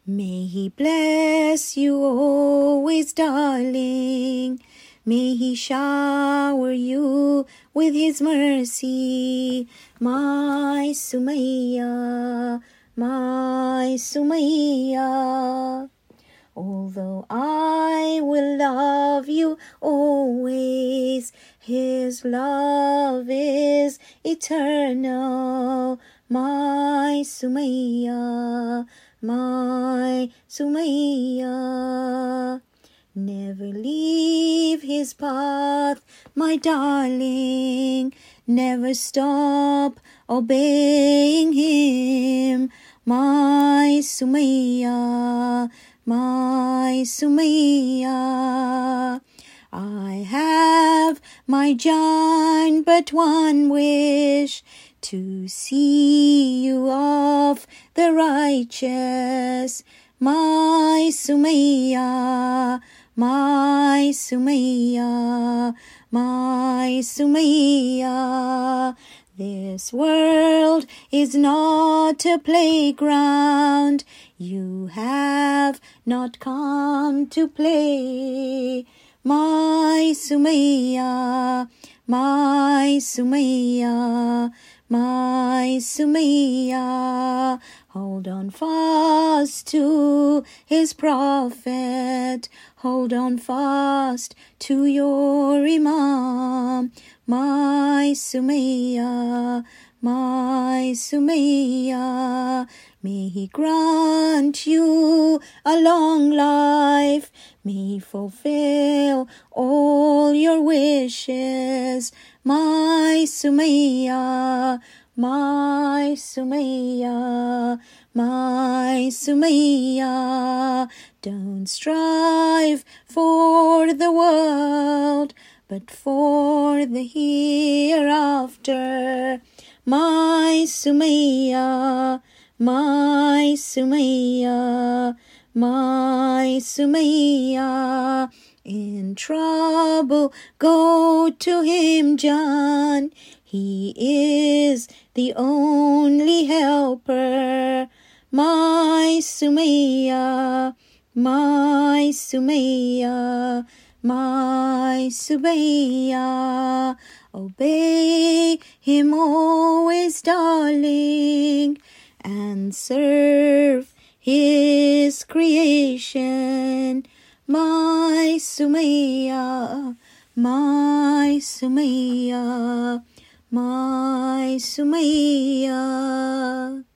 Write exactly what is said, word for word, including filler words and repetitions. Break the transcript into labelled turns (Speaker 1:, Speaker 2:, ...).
Speaker 1: May He bless you always, darling. May He shower you with His mercy, my Sumaya, my Sumaya. Although I will love you always, His love is eternal, my Sumaya, my Sumaya. Never leave His path, my darling. Never stop obeying Him, my Sumaya, my Sumaya. I have, my John, but one wish, to see you of the righteous, my Sumaya, my Sumaya, my Sumaya. This world is not a playground. You have not come to play, my Sumaya, my Sumaya, my Sumaya. Hold on fast to His prophet. Hold on fast to your Imam, my Sumaya, my Sumaya. May He grant you a long life. May He fulfill all your wishes, my Sumaya, my Sumaya, my Sumaya. Don't strive for the world, but for the hereafter, my Sumaya, my Sumaya, my Sumaya. In trouble, go to Him, John. He is the only helper, my Sumaya, my Sumaya, my Sumaya. Obey Him always, darling, and serve His creation, my Sumaya, my Sumaya, my Sumaya.